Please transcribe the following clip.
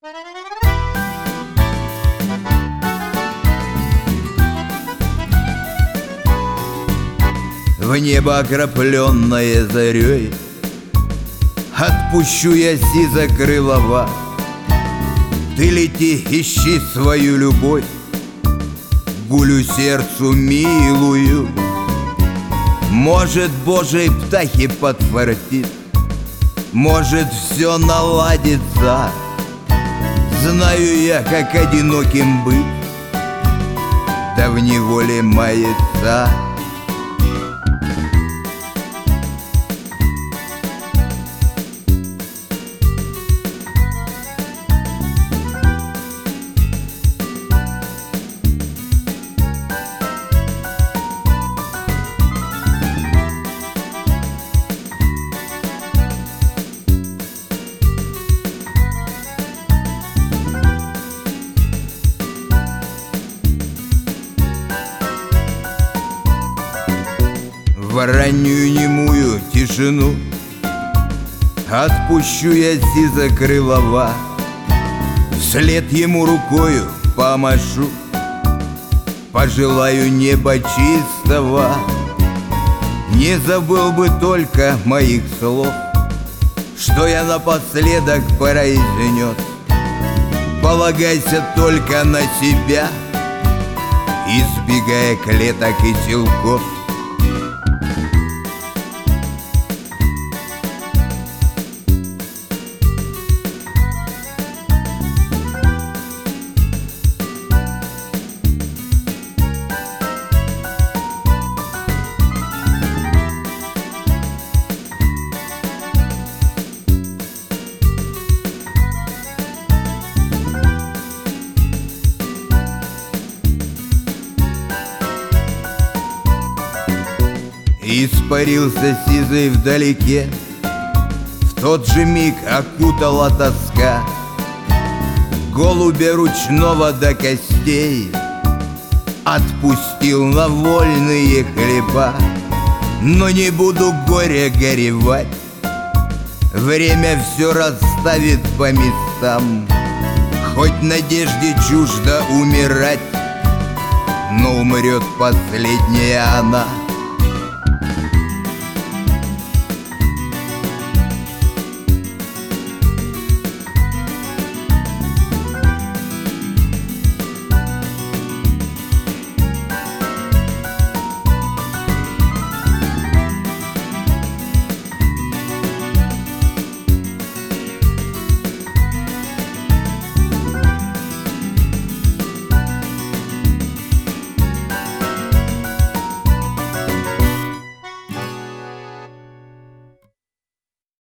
В небо, окропленное зарей, отпущу я сизокрылого. Ты лети, ищи свою любовь, гулю сердцу милую. Может, Божьей птахи подфартит, может, все наладится. Знаю я, как одиноким быть, да в неволе мается. В раннюю немую тишину отпущу я сизокрылого. Вслед ему рукою помашу, пожелаю неба чистого. Не забыл бы только моих слов, что я напоследок произнес. Полагайся только на себя, избегая клеток и силков. Испарился сизый вдалеке, в тот же миг окутала тоска. Голубя ручного до костей отпустил на вольные хлеба. Но не буду горя горевать, время все расставит по местам. Хоть надежде чуждо умирать, но умрет последняя она.